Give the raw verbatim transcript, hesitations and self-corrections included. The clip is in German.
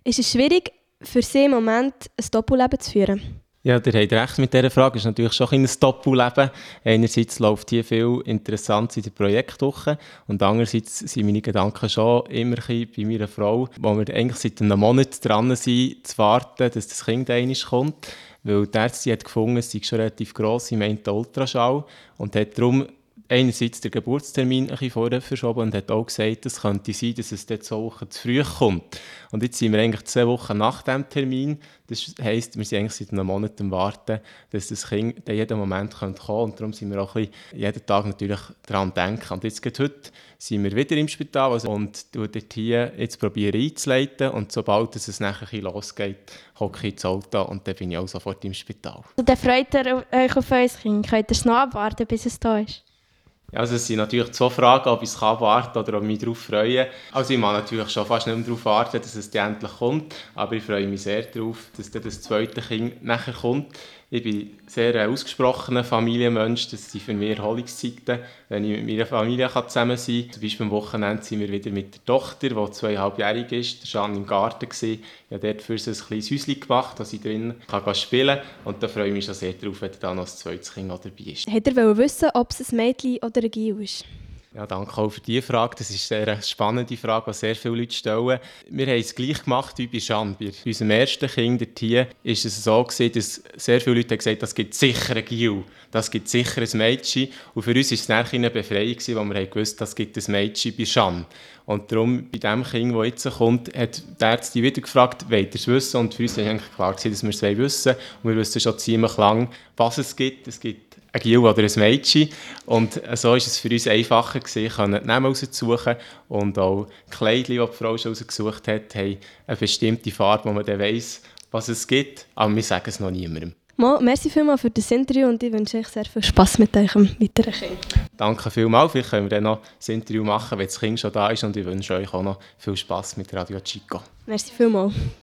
Ist es schwierig, für Sie im Moment ein Doppelleben zu führen? Ja, ihr habt recht mit dieser Frage. Es ist natürlich schon ein Doppelleben. Einerseits läuft hier viel Interessantes in der Projektwoche und andererseits sind meine Gedanken schon immer ein bisschen bei meiner Frau, wo wir eigentlich seit einem Monat dran sind, zu warten, dass das Kind einmal kommt. Weil die Ärztin hat gefunden, es sei schon relativ gross, sie meint Ultraschall und hat darum einerseits den Geburtstermin ein bisschen vorher verschoben und hat auch gesagt, es könnte sein, dass es dort zwei Wochen zu früh kommt. Und jetzt sind wir eigentlich zwei Wochen nach dem Termin. Das heisst, wir sind eigentlich seit einem Monat am Warten, dass das Kind in jedem Moment kommen könnte. Und darum sind wir auch ein bisschen jeden Tag natürlich daran denken. Und jetzt gerade heute sind wir wieder im Spital also, und dort hier jetzt probieren einzuleiten. Und sobald es nachher ein bisschen losgeht, hocke ich ins Auto und dann bin ich auch sofort im Spital. Also, dann freut ihr euch auf euer Kind. Könnt ihr es noch abwarten, bis es da ist? Ja, also es sind natürlich zwei Fragen, ob ich es warten kann oder ob ich mich darauf freue. Also ich mag natürlich schon fast nicht mehr darauf warten, dass es dann endlich kommt, aber ich freue mich sehr darauf, dass dann das zweite Kind nachher kommt. Ich bin sehr ein ausgesprochener Familienmensch, das sind für mich Erholungszeiten, wenn ich mit meiner Familie zusammen sein kann. Zum Beispiel am Wochenende sind wir wieder mit der Tochter, die zweieinhalbjährig ist, der Jeanne im Garten gewesen. Ich habe dort für sie ein kleines Häuschen gemacht, dass ich drin kann spielen kann. Und da freue ich mich schon sehr darauf, wenn da noch ein zweites Kind dabei ist. Hätte er wissen, ob es ein Mädchen oder ein Gil ist? Ja, danke auch für diese Frage. Das ist eine sehr spannende Frage, die sehr viele Leute stellen. Wir haben es gleich gemacht wie bei Jeanne. Bei unserem ersten Kind hier ist es so gewesen, dass sehr viele Leute gesagt haben, das gibt sicher ein Gil, das gibt sicher ein Mädchen. Und für uns war es nachher eine Befreiung, weil wir gewusst haben, das gibt ein Mädchen bei Jeanne. Und darum, bei dem Kind, das jetzt kommt, hat die Ärztin wieder gefragt, wollt ihr es wissen? Und für uns war eigentlich klar, dass wir es wissen wollen. Und wir wissen schon ziemlich lange, was es gibt. Es gibt ein Gil oder ein Mädchen. Und so war es für uns einfacher gewesen, die Namen rauszusuchen. Und auch die Kleidchen, die die Frau schon rausgesucht hat, haben eine bestimmte Farbe, wo man dann weiss, was es gibt. Aber wir sagen es noch niemandem. Mo, merci vielmals für das Interview und ich wünsche euch sehr viel Spass mit eurem weiteren Kind. Danke vielmals. Vielleicht können wir dann noch das Interview machen, wenn das Kind schon da ist. Und ich wünsche euch auch noch viel Spass mit Radio Chico. Merci vielmals.